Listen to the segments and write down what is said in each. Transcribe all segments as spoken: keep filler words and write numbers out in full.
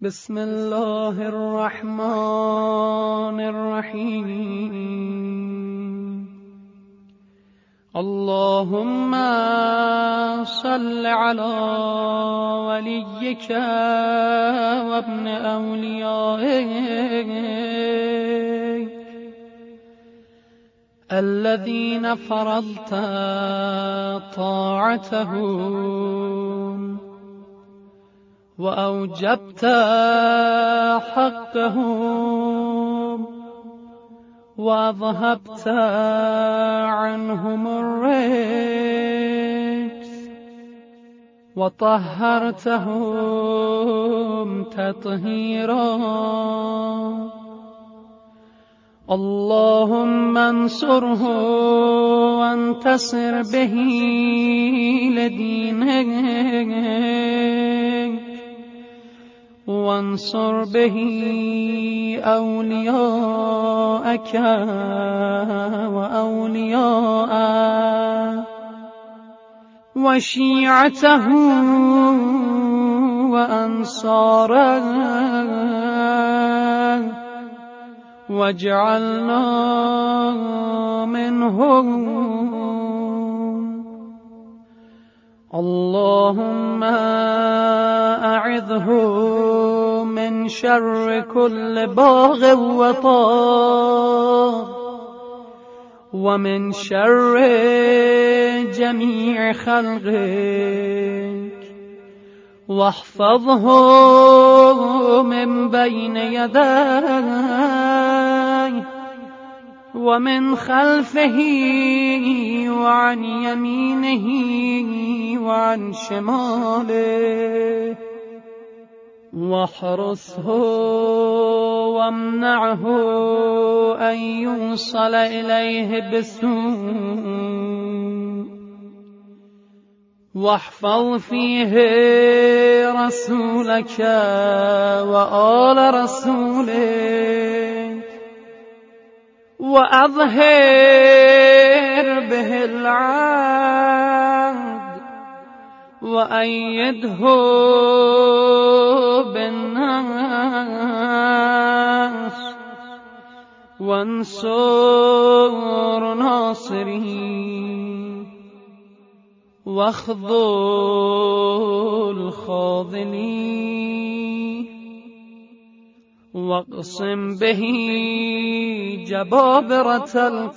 بسم الله الرحمن الرحیم. اللهم صل على وليك وابن أوليائك الذين فرضت طاعتهم وأوجبت حقهم وأذهبت عنهم الرجس وطهرتهم تطهيرا. اللهم انصره وانتصر به لدينك وانصر به أولياءك وأولياءك وشيعته وأنصاره واجعلنا منهم. اللهم أعذه من شر كل باغ وطاغ ومن شر جميع خلقك واحفظه من بين يديه ومن خلفه وعن يمينه وعن شماله واحرسه وامنعه أن يوصل إليه بسوء واحفظ فيه رسولك وآل رسولك وأظهر به العهد وأيده بالناس وانصر ناصره واخذل خاذلين واقسم به جبابرة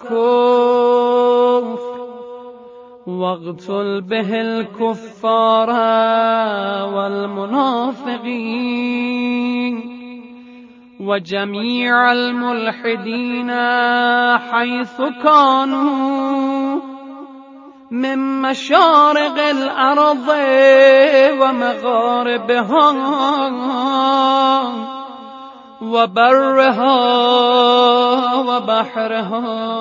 الكفر واقتل به الكفار والمنافقين وجميع الملحدين حيث كانوا من مشارق الأرض ومغاربها وبرها وبحرها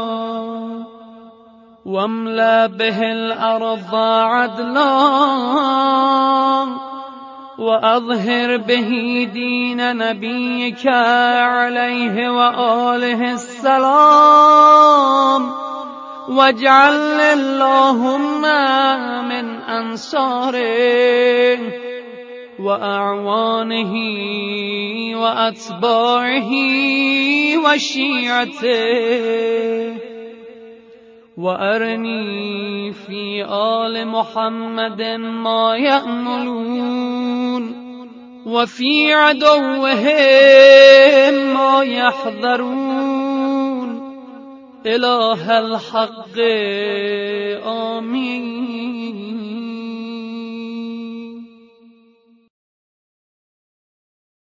واملأ به الأرض عدلا وأظهر به دين نبيك عليه وآله السلام واجعل اللهم من أنصاره وأعوانه وأتباعه وشيعته وأرني في آل محمد ما يأملون وفي عدوهم ما يحذرون إله الحق آمين.